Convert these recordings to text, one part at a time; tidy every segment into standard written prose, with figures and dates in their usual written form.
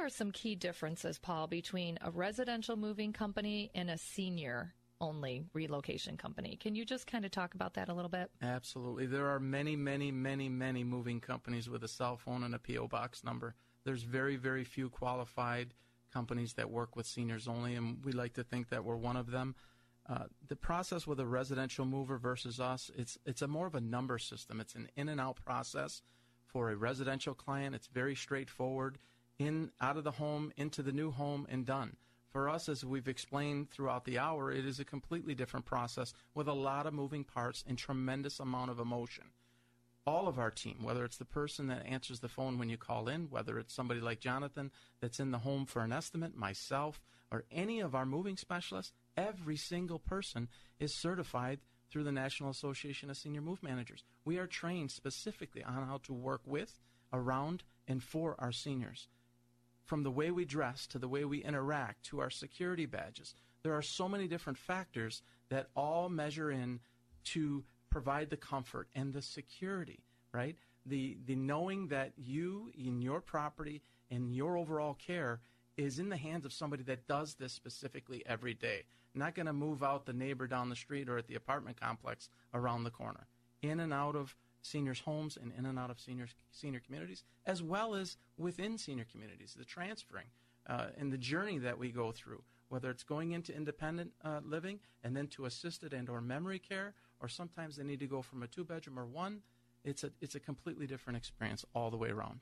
are some key differences, Paul, between a residential moving company and a senior-only relocation company. Can you just kind of talk about that a little bit? Absolutely. There are many, many, many, many moving companies with a cell phone and a P.O. box number. There's very, very few qualified companies that work with seniors only, and we like to think that we're one of them. The process with a residential mover versus us, it's a more of a number system. It's an in and out process. For a residential client, it's very straightforward. In, out of the home, into the new home, and done. For us, as we've explained throughout the hour, it is a completely different process with a lot of moving parts and tremendous amount of emotion. All of our team, whether it's the person that answers the phone when you call in, whether it's somebody like Jonathan that's in the home for an estimate, myself, or any of our moving specialists, every single person is certified through the National Association of Senior Move Managers. We are trained specifically on how to work with, around, and for our seniors. From the way we dress to the way we interact to our security badges, there are so many different factors that all measure in to provide the comfort and the security, right? The knowing that you, in your property, and your overall care is in the hands of somebody that does this specifically every day. Not going to move out the neighbor down the street or at the apartment complex around the corner. In and out of seniors' homes and in and out of senior communities, as well as within senior communities, the transferring and the journey that we go through, whether it's going into independent living and then to assisted and or memory care, or sometimes they need to go from a 2-bedroom or one. It's a completely different experience all the way around.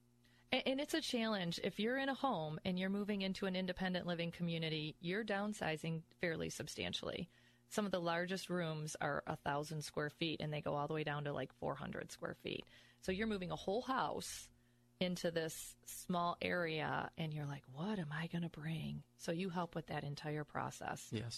And it's a challenge. If you're in a home and you're moving into an independent living community, you're downsizing fairly substantially. Some of the largest rooms are 1,000 square feet, and they go all the way down to like 400 square feet. So you're moving a whole house into this small area, and you're like, what am I going to bring? So you help with that entire process. Yes,